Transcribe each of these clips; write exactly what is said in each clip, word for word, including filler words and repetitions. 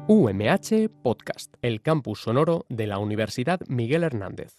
U M H Podcast, el campus sonoro de la Universidad Miguel Hernández.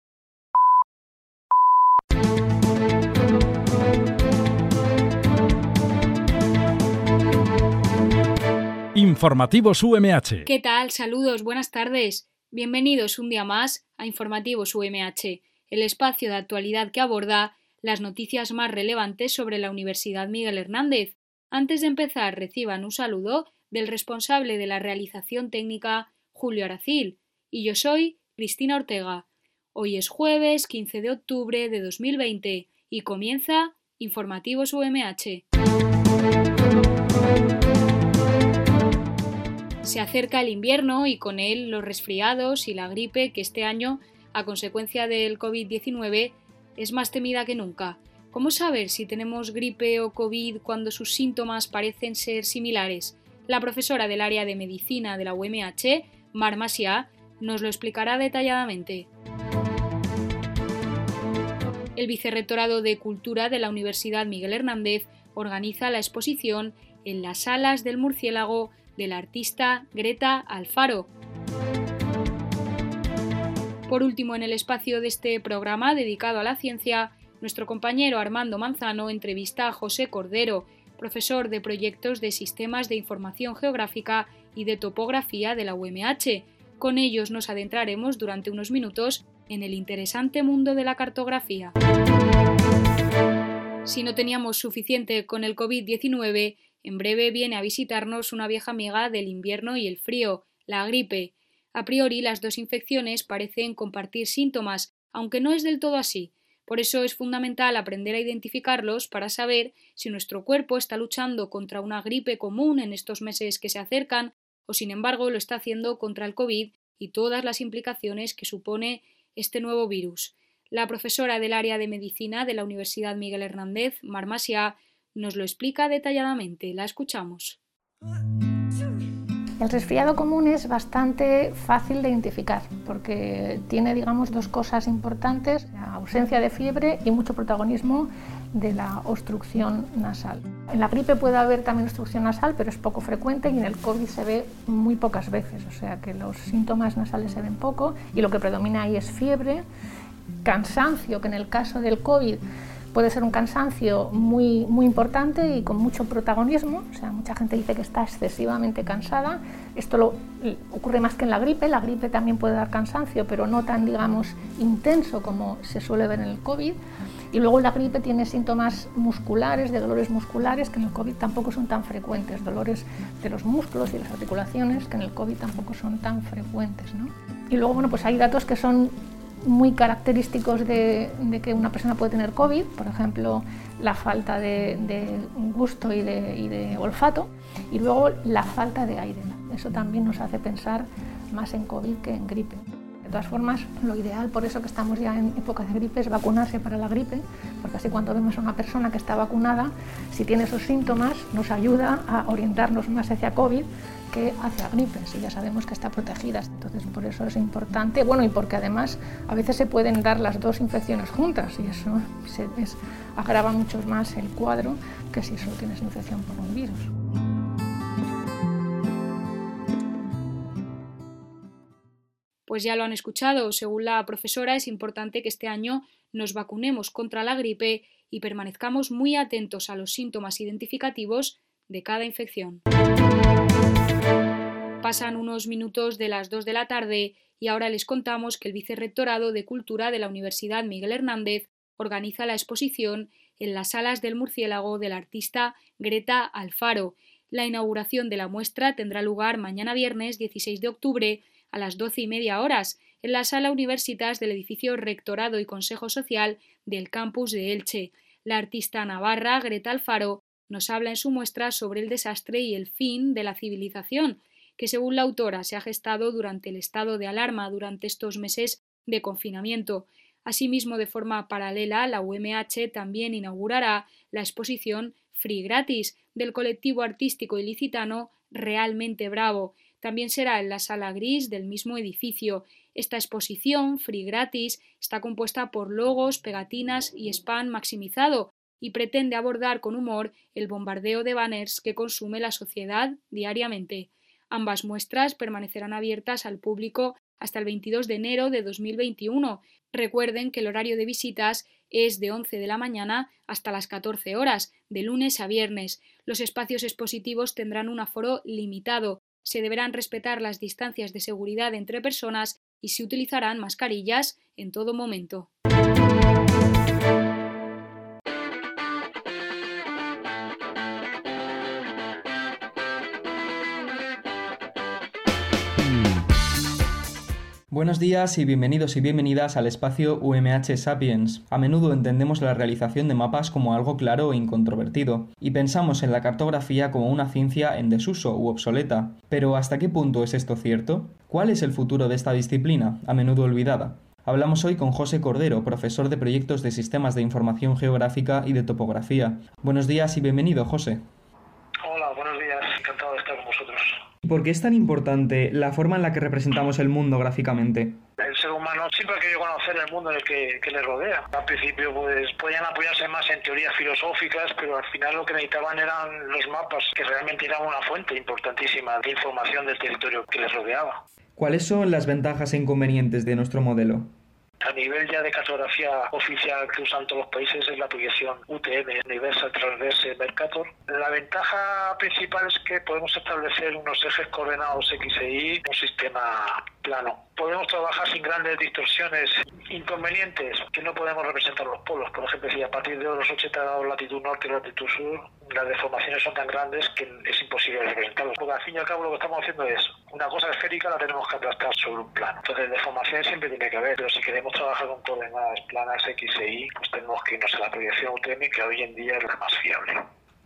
Informativos U M H. ¿Qué tal? Saludos, buenas tardes. Bienvenidos un día más a Informativos U M H, el espacio de actualidad que aborda las noticias más relevantes sobre la Universidad Miguel Hernández. Antes de empezar, reciban un saludo del responsable de la realización técnica, Julio Aracil, y yo soy Cristina Ortega. Hoy es jueves quince de octubre de dos mil veinte y comienza Informativos U M H. Se acerca el invierno y con él los resfriados y la gripe que este año, a consecuencia del covid diecinueve, es más temida que nunca. ¿Cómo saber si tenemos gripe o COVID cuando sus síntomas parecen ser similares? La profesora del área de medicina de la U M H, Mar Macià, nos lo explicará detalladamente. El Vicerrectorado de Cultura de la Universidad Miguel Hernández organiza la exposición En las salas del murciélago del artista Greta Alfaro. Por último, en el espacio de este programa dedicado a la ciencia, nuestro compañero Armando Manzano entrevista a José Cordero, profesor de proyectos de Sistemas de Información Geográfica y de Topografía de la U M H. Con ellos nos adentraremos durante unos minutos en el interesante mundo de la cartografía. Si no teníamos suficiente con el covid diecinueve, en breve viene a visitarnos una vieja amiga del invierno y el frío, la gripe. A priori, las dos infecciones parecen compartir síntomas, aunque no es del todo así. Por eso es fundamental aprender a identificarlos para saber si nuestro cuerpo está luchando contra una gripe común en estos meses que se acercan o, sin embargo, lo está haciendo contra el COVID y todas las implicaciones que supone este nuevo virus. La profesora del área de medicina de la Universidad Miguel Hernández, Mar Macià, nos lo explica detalladamente. La escuchamos. El resfriado común es bastante fácil de identificar porque tiene, digamos, dos cosas importantes: la ausencia de fiebre y mucho protagonismo de la obstrucción nasal. En la gripe puede haber también obstrucción nasal, pero es poco frecuente, y en el COVID se ve muy pocas veces, o sea que los síntomas nasales se ven poco y lo que predomina ahí es fiebre, cansancio, que en el caso del COVID puede ser un cansancio muy, muy importante y con mucho protagonismo, o sea, mucha gente dice que está excesivamente cansada. Esto lo, ocurre más que en la gripe. La gripe también puede dar cansancio, pero no tan, digamos, intenso como se suele ver en el COVID. Y luego la gripe tiene síntomas musculares, de dolores musculares, que en el COVID tampoco son tan frecuentes, dolores de los músculos y las articulaciones, que en el COVID tampoco son tan frecuentes, ¿no? Y luego, bueno, pues hay datos que son muy característicos de, de que una persona puede tener COVID, por ejemplo, la falta de, de gusto y de, y de olfato, y luego la falta de aire. Eso también nos hace pensar más en COVID que en gripe. De todas formas, lo ideal, por eso que estamos ya en época de gripe, es vacunarse para la gripe, porque así cuando vemos a una persona que está vacunada, si tiene esos síntomas, nos ayuda a orientarnos más hacia COVID que hacia gripe, si ya sabemos que está protegida. Entonces, por eso es importante, bueno, y porque además a veces se pueden dar las dos infecciones juntas y eso se, es, agrava mucho más el cuadro que si solo tienes infección por un virus. Pues ya lo han escuchado, según la profesora es importante que este año nos vacunemos contra la gripe y permanezcamos muy atentos a los síntomas identificativos de cada infección. Pasan unos minutos de las dos de la tarde y ahora les contamos que el Vicerrectorado de Cultura de la Universidad Miguel Hernández organiza la exposición En las salas del murciélago del artista Greta Alfaro. La inauguración de la muestra tendrá lugar mañana viernes dieciséis de octubre a las doce y media horas en la sala Universitas del edificio Rectorado y Consejo Social del campus de Elche. La artista navarra Greta Alfaro nos habla en su muestra sobre el desastre y el fin de la civilización, que según la autora se ha gestado durante el estado de alarma durante estos meses de confinamiento. Asimismo, de forma paralela, la U M H también inaugurará la exposición Free Gratis del colectivo artístico ilicitano Realmente Bravo. También será en la sala gris del mismo edificio. Esta exposición Free Gratis está compuesta por logos, pegatinas y spam maximizado y pretende abordar con humor el bombardeo de banners que consume la sociedad diariamente. Ambas muestras permanecerán abiertas al público hasta el veintidós de enero de dos mil veintiuno. Recuerden que el horario de visitas es de once de la mañana hasta las catorce horas, de lunes a viernes. Los espacios expositivos tendrán un aforo limitado. Se deberán respetar las distancias de seguridad entre personas y se utilizarán mascarillas en todo momento. Buenos días y bienvenidos y bienvenidas al espacio U M H Sapiens. A menudo entendemos la realización de mapas como algo claro e incontrovertido, y pensamos en la cartografía como una ciencia en desuso u obsoleta. Pero ¿hasta qué punto es esto cierto? ¿Cuál es el futuro de esta disciplina, a menudo olvidada? Hablamos hoy con José Cordero, profesor de proyectos de sistemas de información geográfica y de topografía. Buenos días y bienvenido, José. Hola, buenos días. Encantado de estar con vosotros. ¿Por qué es tan importante la forma en la que representamos el mundo gráficamente? El ser humano siempre ha querido conocer el mundo en el que, que le rodea. Al principio pues podían apoyarse más en teorías filosóficas, pero al final lo que necesitaban eran los mapas, que realmente eran una fuente importantísima de información del territorio que les rodeaba. ¿Cuáles son las ventajas e inconvenientes de nuestro modelo? A nivel ya de cartografía oficial que usan todos los países es la proyección U T M, Universal Transverse Mercator. La ventaja principal es que podemos establecer unos ejes coordenados X e Y, un sistema plano. Podemos trabajar sin grandes distorsiones. Inconvenientes, que no podemos representar los polos. Por ejemplo, si a partir de los ochenta grados latitud norte y latitud sur, las deformaciones son tan grandes que es imposible representarlos. Porque al fin y al cabo lo que estamos haciendo es una cosa esférica la tenemos que aplastar sobre un plano. Entonces, deformaciones siempre tiene que haber, pero si queremos trabajar con coordenadas planas X e Y, pues tenemos que irnos a la proyección U T M, que hoy en día es la más fiable.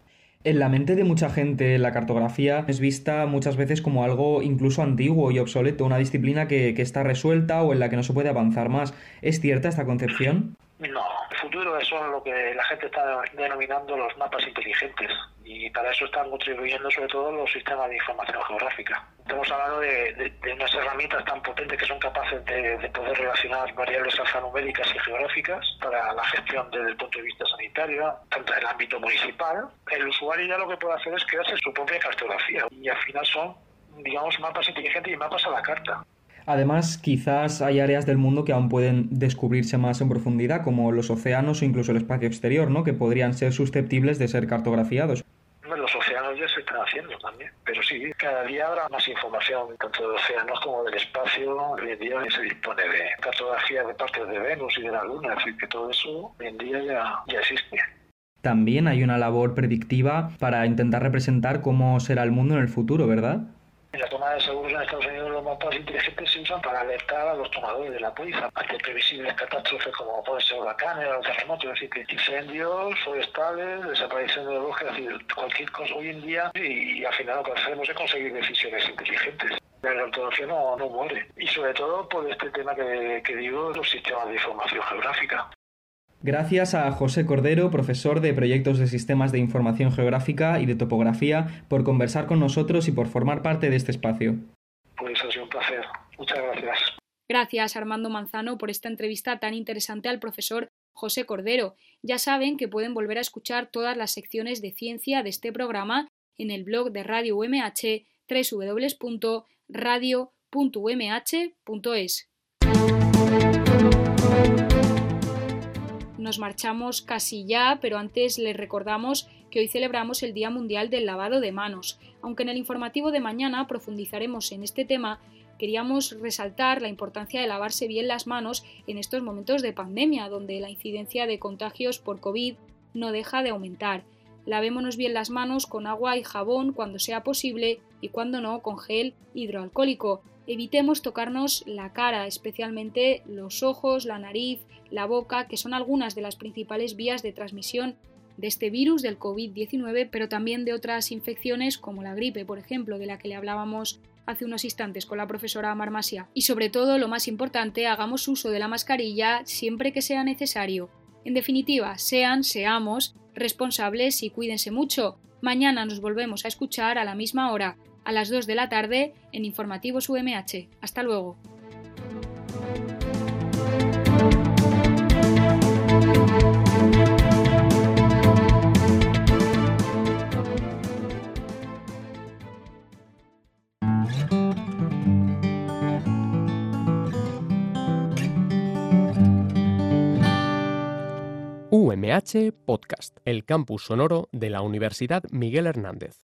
En la mente de mucha gente, la cartografía es vista muchas veces como algo incluso antiguo y obsoleto, una disciplina que, que está resuelta o en la que no se puede avanzar más. ¿Es cierta esta concepción? No, el futuro son lo que la gente está denominando los mapas inteligentes, y para eso están contribuyendo sobre todo los sistemas de información geográfica. Estamos hablando de, de, de unas herramientas tan potentes que son capaces de, de poder relacionar variables alfanuméricas y geográficas para la gestión desde el punto de vista sanitario, tanto en el ámbito municipal. El usuario ya lo que puede hacer es crearse su propia cartografía, y al final son, digamos, mapas inteligentes y mapas a la carta. Además, quizás hay áreas del mundo que aún pueden descubrirse más en profundidad, como los océanos o incluso el espacio exterior, ¿no?, que podrían ser susceptibles de ser cartografiados. Los océanos ya se están haciendo también, pero sí, cada día habrá más información, tanto de océanos como del espacio. Hoy en día se dispone de cartografía de partes de Venus y de la Luna, es decir, que todo eso hoy en día ya, ya existe. También hay una labor predictiva para intentar representar cómo será el mundo en el futuro, ¿verdad? En la toma de seguros en Estados Unidos, los mapas inteligentes se usan para alertar a los tomadores de la póliza ante previsibles catástrofes como pueden ser huracanes o terremotos, es decir, que incendios forestales, desaparición de bosques, es decir, cualquier cosa hoy en día, y, y al final lo que hacemos es conseguir decisiones inteligentes. La cartografía no, no muere, y sobre todo por este tema que, que digo, los sistemas de información geográfica. Gracias a José Cordero, profesor de proyectos de sistemas de información geográfica y de topografía, por conversar con nosotros y por formar parte de este espacio. Pues ha sido un placer. Muchas gracias. Gracias, Armando Manzano, por esta entrevista tan interesante al profesor José Cordero. Ya saben que pueden volver a escuchar todas las secciones de ciencia de este programa en el blog de Radio U M H, doble u doble u doble u punto radio punto u m h punto es. Nos marchamos casi ya, pero antes les recordamos que hoy celebramos el Día Mundial del Lavado de Manos. Aunque en el informativo de mañana profundizaremos en este tema, queríamos resaltar la importancia de lavarse bien las manos en estos momentos de pandemia, donde la incidencia de contagios por COVID no deja de aumentar. Lavémonos bien las manos con agua y jabón cuando sea posible y cuando no con gel hidroalcohólico. Evitemos tocarnos la cara, especialmente los ojos, la nariz, la boca, que son algunas de las principales vías de transmisión de este virus del COVID diecinueve, pero también de otras infecciones como la gripe, por ejemplo, de la que le hablábamos hace unos instantes con la profesora Mar Masia. Y sobre todo, lo más importante, hagamos uso de la mascarilla siempre que sea necesario. En definitiva, sean, seamos responsables y cuídense mucho. Mañana nos volvemos a escuchar a la misma hora, a las dos de la tarde, en Informativos U M H. Hasta luego. U M H Podcast, el campus sonoro de la Universidad Miguel Hernández.